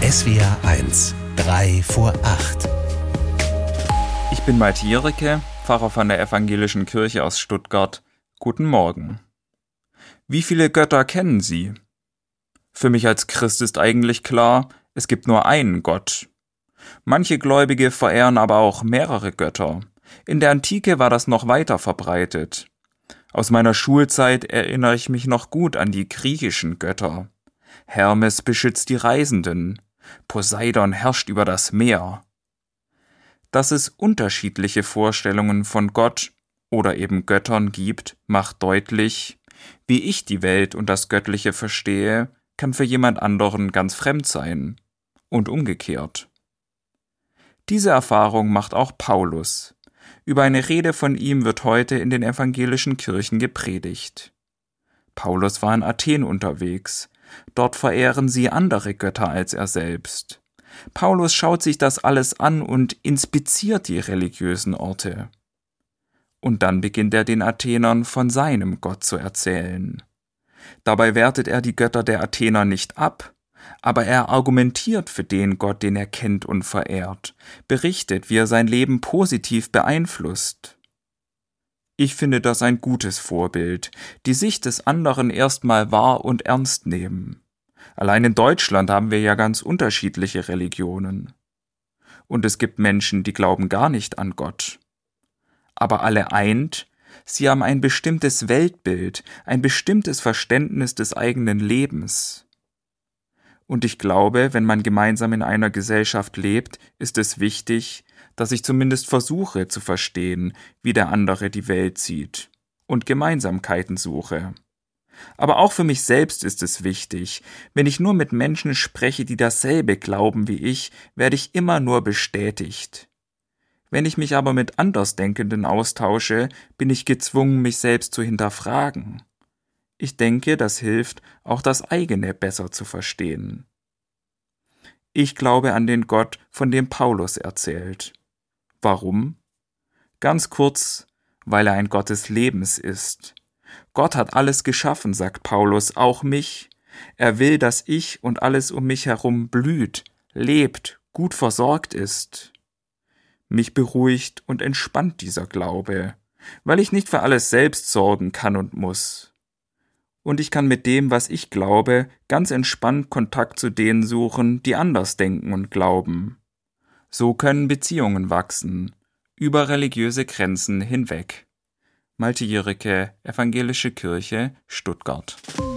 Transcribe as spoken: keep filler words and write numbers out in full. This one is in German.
S W R eins, drei vor acht. Ich bin Malte Jiricke, Pfarrer von der Evangelischen Kirche aus Stuttgart. Guten Morgen. Wie viele Götter kennen Sie? Für mich als Christ ist eigentlich klar, es gibt nur einen Gott. Manche Gläubige verehren aber auch mehrere Götter. In der Antike war das noch weiter verbreitet. Aus meiner Schulzeit erinnere ich mich noch gut an die griechischen Götter. Hermes beschützt die Reisenden. Poseidon herrscht über das Meer. Dass es unterschiedliche Vorstellungen von Gott oder eben Göttern gibt, macht deutlich, wie ich die Welt und das Göttliche verstehe, kann für jemand anderen ganz fremd sein. Und umgekehrt. Diese Erfahrung macht auch Paulus. Über eine Rede von ihm wird heute in den evangelischen Kirchen gepredigt. Paulus war in Athen unterwegs. Dort verehren sie andere Götter als er selbst. Paulus schaut sich das alles an und inspiziert die religiösen Orte. Und dann beginnt er den Athenern von seinem Gott zu erzählen. Dabei wertet er die Götter der Athener nicht ab, aber er argumentiert für den Gott, den er kennt und verehrt, berichtet, wie er sein Leben positiv beeinflusst. Ich finde das ein gutes Vorbild, die Sicht des anderen erstmal wahr und ernst nehmen. Allein in Deutschland haben wir ja ganz unterschiedliche Religionen. Und es gibt Menschen, die glauben gar nicht an Gott. Aber alle eint, sie haben ein bestimmtes Weltbild, ein bestimmtes Verständnis des eigenen Lebens. Und ich glaube, wenn man gemeinsam in einer Gesellschaft lebt, ist es wichtig, dass ich zumindest versuche zu verstehen, wie der andere die Welt sieht und Gemeinsamkeiten suche. Aber auch für mich selbst ist es wichtig, wenn ich nur mit Menschen spreche, die dasselbe glauben wie ich, werde ich immer nur bestätigt. Wenn ich mich aber mit Andersdenkenden austausche, bin ich gezwungen, mich selbst zu hinterfragen. Ich denke, das hilft, auch das eigene besser zu verstehen. Ich glaube an den Gott, von dem Paulus erzählt. Warum? Ganz kurz, weil er ein Gott des Lebens ist. Gott hat alles geschaffen, sagt Paulus, auch mich. Er will, dass ich und alles um mich herum blüht, lebt, gut versorgt ist. Mich beruhigt und entspannt dieser Glaube, weil ich nicht für alles selbst sorgen kann und muss. Und ich kann mit dem, was ich glaube, ganz entspannt Kontakt zu denen suchen, die anders denken und glauben. So können Beziehungen wachsen, über religiöse Grenzen hinweg. Malte Jiricke, Evangelische Kirche, Stuttgart.